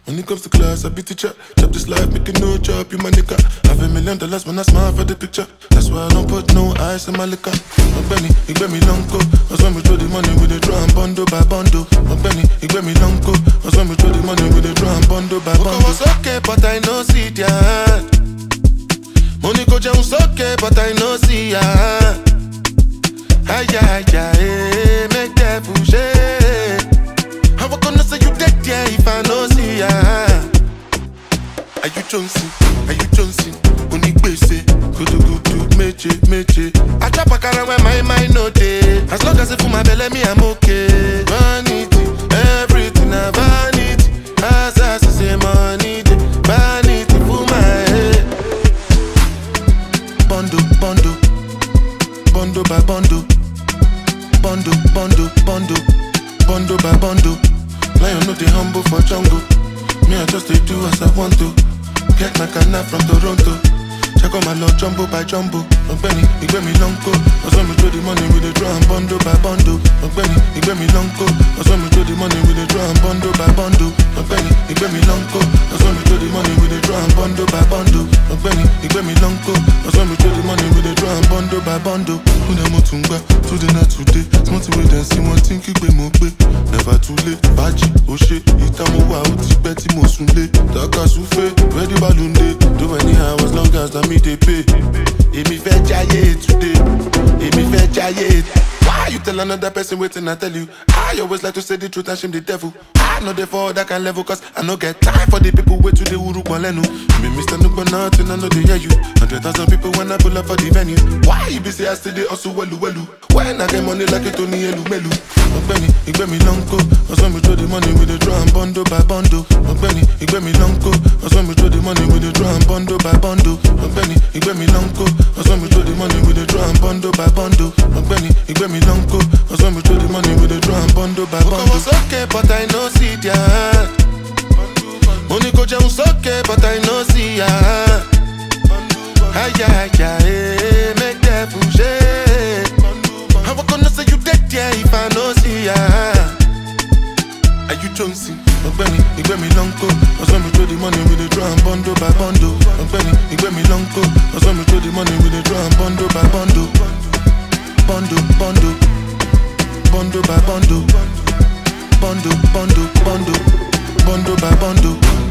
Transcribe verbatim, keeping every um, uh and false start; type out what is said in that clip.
When it comes to class, I be teacher. Chop this life, make it no chop, you my nigga. Have a million dollars when I smile for the picture. That's why I don't put no ice in my liquor. My Benny, he get me long go. That's when we throw the money with the drum, bundle by bundle. My Benny, he get me long go. That's when we throw the money with the drum, bundle by bundle. Was okay, but I know see their hand. Money go Jones okay, but I know see ya. Ay, ay, ay, make that push it. How I gonna say you dead, yeah, if I know see ya? Are you Johnson? Are you Johnson? Only base, go to go to meche, meche. I trap a car when my mind no day. As long as it for my belly, me I'm okay. Vanity, everything I vanity. As I say money, vanity for my head. Bondo, bondo, bondo by bondo, bondo, bondo, bondo, bondo by bondo. Lion no dey humble for jungle. Me I just dey do as I want to. Get my canna from Toronto. Check out my lord jumbo by jumbo. Benny, he get me long co. That's when we throw the money with the drum, bondo by bondo. Benny, he get me long co. That's when we throw the money with the drum, bondo by bondo. Benny, he get me long co. That's when we throw the money with the drum, bondo by bondo. Benny, he get me long co. That's when we throw the money with the drum, bondo by bondo. Who them motunga, today not today. Smarty way then see one thing keep me be. Never too late, baji, oshe. Itamo wa uti beti mo sunle. Taka souffle, ready balloon day. Do any hours long as the me they pay. Emi fe jaye today. Emi fe jaye. Why you tell another person waiting I tell you? I always like to say the truth and shame the devil. I know they fall that can level cause I no get time for the people wait to the uru kwalenu. Me mister no but nothing I know they hear you. Hundred thousand people when I pull up for the venue. Why you be say I still dey also welu welu? When I get money like it Tony elu melu. Benny, he get me long go. That's when we throw the money with the drum, bondo by bondo. Benny, he get me long go. That's when we throw the money with the drum, bondo by bondo. Benny, he get me long go. That's when we throw the money with the drum, bondo by bondo. Benny, he get me long go. That's when we throw the money with the drum, bondo by bondo. I was okay, but I know see ya. Money go Jones okay, but I know see ya. Ay, ay, ay, make that push it. How I gonna say you dead, yeah, if I know see ya? Are you Jonesy? Benny, he get me long co. That's when we throw the money with the drum, bondo by bondo. Benny, he get me long co. That's when we throw the money with the drum, bondo by bondo. Bondo, bondo, bondo by bondo. Bondo, bondo, bondo, bondo by bondo.